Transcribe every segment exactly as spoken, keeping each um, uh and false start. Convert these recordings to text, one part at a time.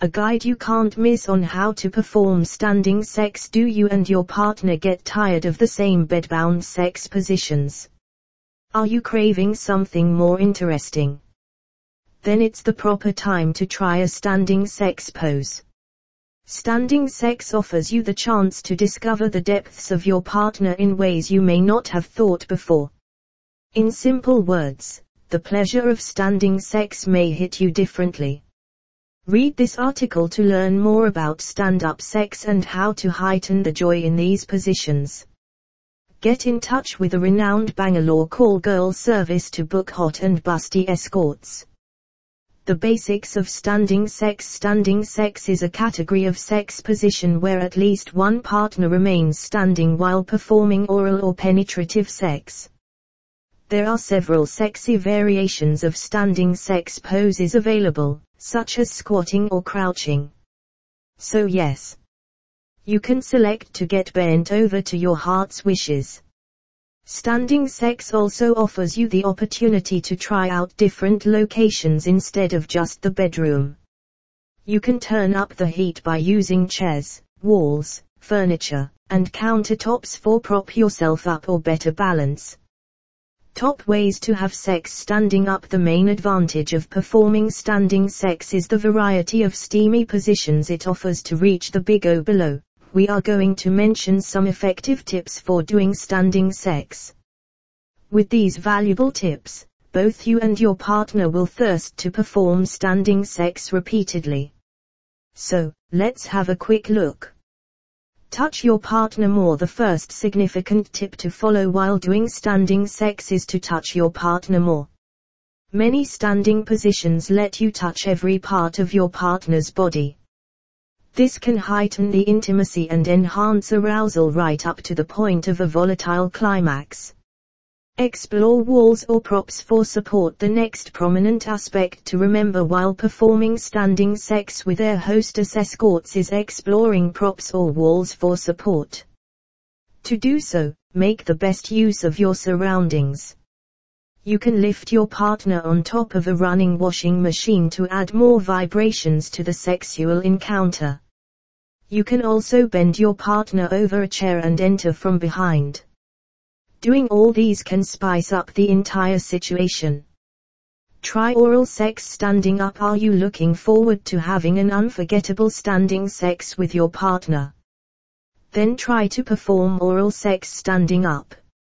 a guide you can't miss on how to perform standing sex. Do you and your partner get tired of the same bedbound sex positions? Are you craving something more interesting? Then it's the proper time to try a standing sex pose. Standing sex offers you the chance to discover the depths of your partner in ways you may not have thought before. In simple words, the pleasure of standing sex may hit you differently. Read this article to learn more about stand-up sex and how to heighten the joy in these positions. Get in touch with a renowned Bangalore call girl service to book hot and busty escorts. The basics of standing sex. Standing sex is a category of sex position where at least one partner remains standing while performing oral or penetrative sex. There are several sexy variations of standing sex poses available, such as squatting or crouching. So yes, you can select to get bent over to your heart's wishes. Standing sex also offers you the opportunity to try out different locations instead of just the bedroom. You can turn up the heat by using chairs, walls, furniture, and countertops for prop yourself up or better balance. Top ways to have sex standing up. The main advantage of performing standing sex is the variety of steamy positions it offers to reach the big O. Below, we are going to mention some effective tips for doing standing sex. With these valuable tips, both you and your partner will thirst to perform standing sex repeatedly. So, let's have a quick look. Touch your partner more. The first significant tip to follow while doing standing sex is to touch your partner more. Many standing positions let you touch every part of your partner's body. This can heighten the intimacy and enhance arousal right up to the point of a volatile climax. Explore walls or props for support. The next prominent aspect to remember while performing standing sex with air hostess escorts is exploring props or walls for support. To do so, make the best use of your surroundings. You can lift your partner on top of a running washing machine to add more vibrations to the sexual encounter. You can also bend your partner over a chair and enter from behind. Doing all these can spice up the entire situation. Try oral sex standing up. Are you looking forward to having an unforgettable standing sex with your partner? Then try to perform oral sex standing up.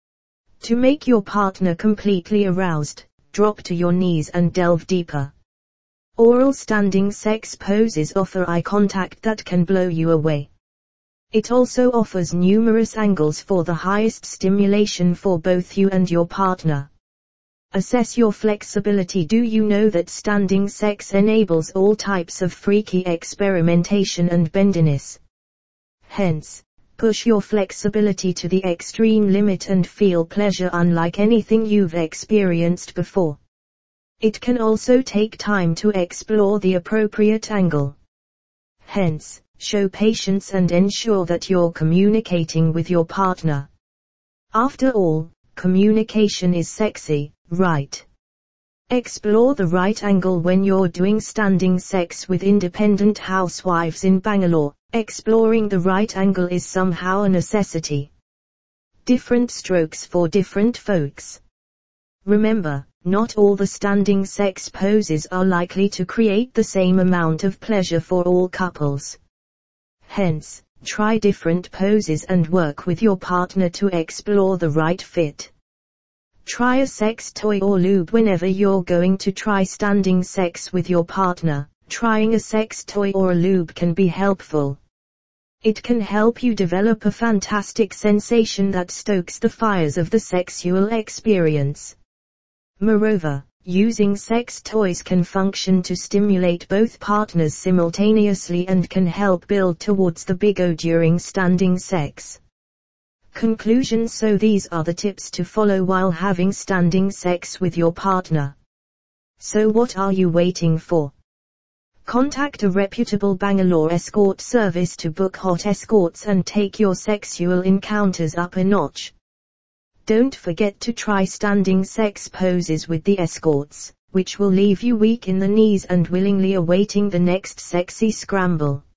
To make your partner completely aroused, drop to your knees and delve deeper. Oral standing sex poses offer eye contact that can blow you away. It also offers numerous angles for the highest stimulation for both you and your partner. Assess your flexibility. Do you know that standing sex enables all types of freaky experimentation and bendiness? Hence, push your flexibility to the extreme limit and feel pleasure unlike anything you've experienced before. It can also take time to explore the appropriate angle. Hence, show patience and ensure that you're communicating with your partner. After all, communication is sexy, right? Explore the right angle when you're doing standing sex with independent housewives in Bangalore. Exploring the right angle is somehow a necessity. Different strokes for different folks. Remember, not all the standing sex poses are likely to create the same amount of pleasure for all couples. Hence, try different poses and work with your partner to explore the right fit. Try a sex toy or lube whenever you're going to try standing sex with your partner. Trying a sex toy or a lube can be helpful. It can help you develop a fantastic sensation that stokes the fires of the sexual experience. Moreover, using sex toys can function to stimulate both partners simultaneously and can help build towards the big O during standing sex. Conclusion. So these are the tips to follow while having standing sex with your partner. So what are you waiting for? Contact a reputable Bangalore escort service to book hot escorts and take your sexual encounters up a notch. Don't forget to try standing sex poses with the escorts. which will leave you weak in the knees and willingly awaiting the next sexy scramble.